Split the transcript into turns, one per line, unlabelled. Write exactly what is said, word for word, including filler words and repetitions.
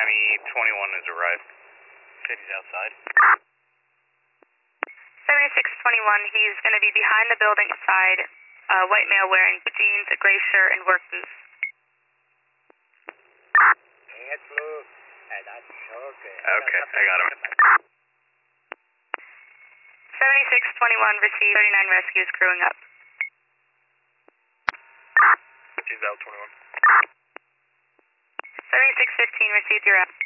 Miami twenty-one has arrived. Said he's outside.
seventy-six twenty-one, he's going to be behind the building side, uh, white male wearing blue jeans, a gray shirt, and work boots.
Okay, I got him.
seventy-six twenty-one, received thirty-nine rescues crewing up.
He's out twenty-one.
seventy-six fifteen, received your app.